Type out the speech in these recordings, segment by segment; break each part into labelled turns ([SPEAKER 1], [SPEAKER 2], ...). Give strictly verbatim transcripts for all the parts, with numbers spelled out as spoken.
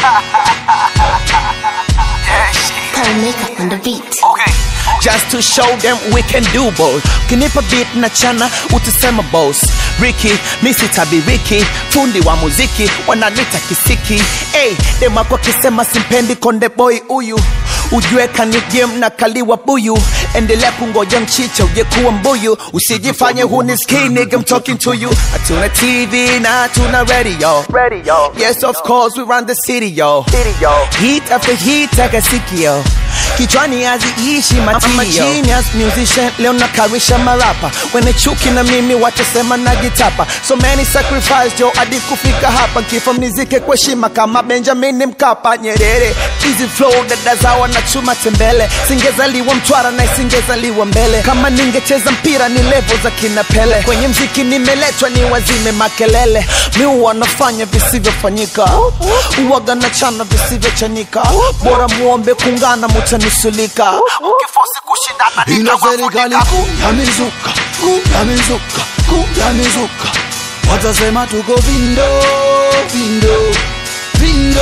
[SPEAKER 1] Yeah, shit.
[SPEAKER 2] Paul Makeup on the beat.
[SPEAKER 1] Okay.
[SPEAKER 3] Just to show them we can do both. Kinipa beat na chana utasema boss. Ricky, misi tabi Ricky, fundi wa muziki wananita kisiki. Hey, dema kwa kisema simpendi konde boy uyu. Ujue kani game na kaliwa buyu. Endelea kungoja mchicha uje kuwa mbuyu. Usijifanye hunisikii nigga, I'm talking to you. Hatuna T V na hatuna radio.
[SPEAKER 1] Radio.
[SPEAKER 3] Yes of course we run the city yo.
[SPEAKER 1] City, yo.
[SPEAKER 3] Heat after heat akasikio. Kichwani haziishi matio. I'm a genius musician, leo nakarisha marapa. Wene chuki na mimi watasema najitapa. So many sacrifice yo hadi kufika hapa. Kifo mnizike kwa heshima kama Benjamin Mkapa. Nyerere, easy flow dada zawa na chuma tembele. Singezaliwa Mtwara na singezaliwa mbele. Kama ningecheza mpira ni level za kina Pele. Kwenye mziki nimeletwa ni wazime makelele. Mi wanafanya visivyofanyika, uwaga na chana visivyochanika. Bora muombe kungana mutanisulika.
[SPEAKER 1] Ukifosi kushindana
[SPEAKER 4] Ino serikali kuu ya mizuka, kuu ya mizuka, kuu ya mizuka. Watasema tuko vindo, vindo, vindo,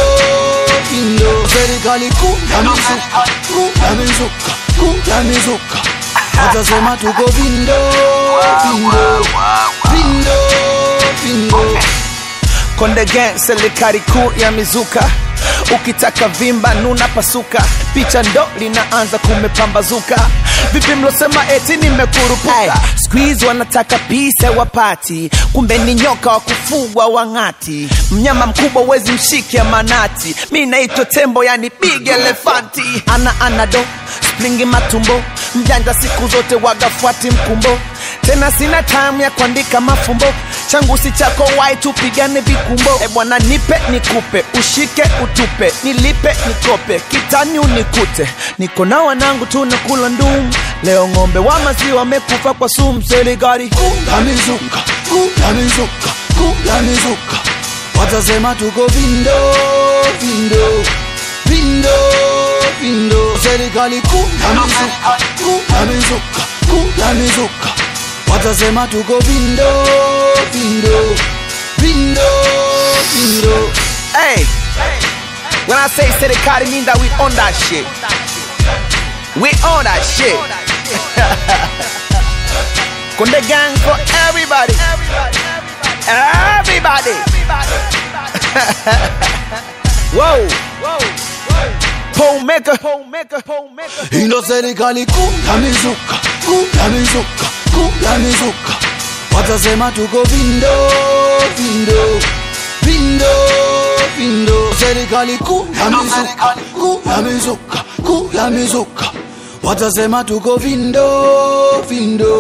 [SPEAKER 4] vindo. Serikali kuu ya mizuka, kuu ya mizuka, kuu ya mizuka. Watasema tuko vindo, vindo, vindo, vindo.
[SPEAKER 3] Konde gang serikali kuu ya mizuka. Ukitaka vimba nuna pasuka. Picha ndo linaanza kumepambazuka. Vipi mlosema eti nimekurupuka? Squeeze wanataka pisa wapati. Kumbe ni nyoka wa kufugwa wangati. Mnyama mkubwa wezi mshiki ya manati. Mi naitwa tembo yani big elefanti. Ana anado, springi matumbo. Mjanja siku zote wagafuati mkumbo. Tena sina time ya kuandika mafumbo. Changu si chako wai tupigane vikumbo. E bwana nipe nikupe, ushike utupe, nilipe nikope, kitani unikute. Niko na wanangu tunakula ndumu. Leo ngombe wa maziwa wamekufa kwa sumu. Serikali
[SPEAKER 4] kuu ya mizuka, kuu ya mizuka, kuu ya mizuka. Watasema tuko vindo, vindo, vindo, vindo. Serikali kuu ya mizuka, kuu ya mizuka, kuu ya mizuka. Watasema tuko vindo, vindo, vindo, vindo.
[SPEAKER 3] Hey, when I say serikali mean that we own that shit. We own that shit. Konde gang for everybody. Everybody. Whoa. Paul Maker. Paul Maker. Paul Maker.
[SPEAKER 4] Ino serikali kuu ya mizuka, kuu ya mizuka, kuu ya mizuka. Watasema tuko vindo, vindo, vindo, vindo. Serikali kuu ya mizuka, kuu ya mizuka, kuu ya mizuka. Watasema tuko vindo, vindo,